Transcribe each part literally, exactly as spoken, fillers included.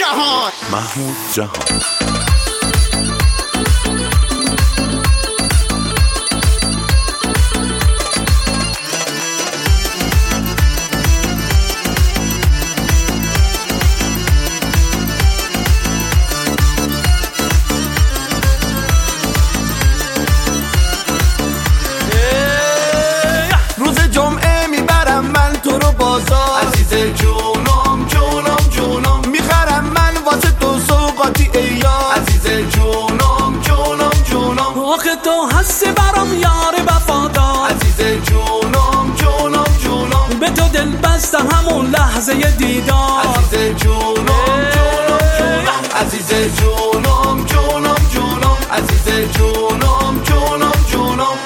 جهان محمود جهان عزیز جونم جونم جونم میخرم من واسه تو سوقاتی ایار عزیز جونم جونم جونم آخه تو هستی برام یار وفادار عزیز جونم جونم جونم به تو دل بستم همون لحظه دیدار عزیز جونم جونم جونم عزیز جونم جونم جونم عزیز جونم جونم جونم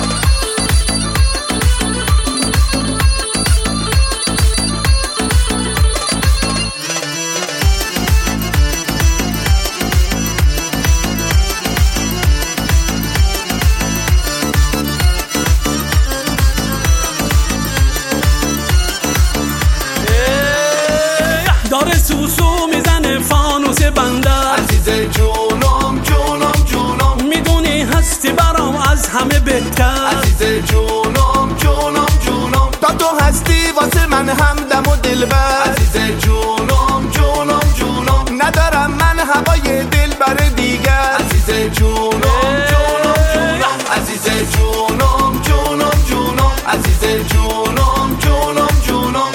داره سوسو میزنه فانوس بندر عزیز جونم جونم جونم میدونی هستی برام از همه بهتر عزیز جونم جونم جونم تا تو هستی واسه من همدم و دلبر عزیز جونم جونم جونم ندارم من هوای دل بر دیگر عزیز جونم جونم جونم عزیز جونم جونم جونم عزیز جونم جونم جونم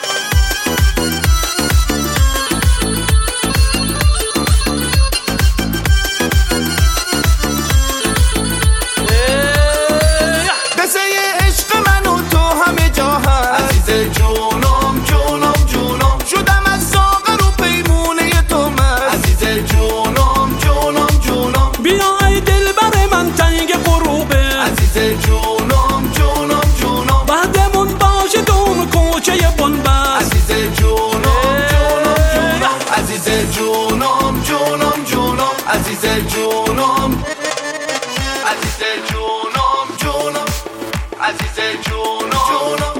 جونم جونم جونم شدم از ساغر و پیمونه تو من عزیز جونم جونم جونم بیا ای دل بر من تنگ غروبه عزیز جونم جونم جونم بعدمون باشه دون کوچه بنبست عزیز جونم جونم جونم عزیز جونم جونم جونم عزیز جونم عزیز جونم جونم عزیز جونم جونم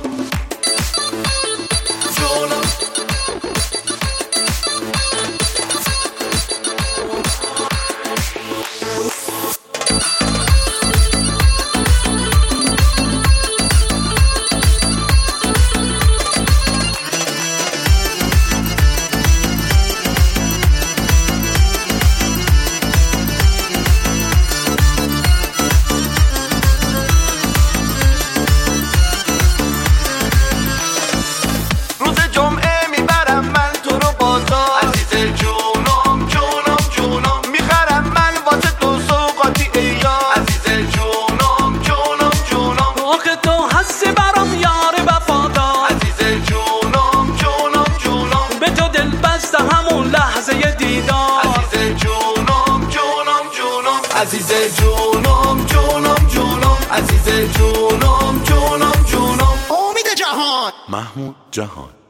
همون لحظه دیدار عزیز جونم جونم جونم عزیز جونم جونم جونم عزیز جونم جونم جونم امید جهان محمود جهان.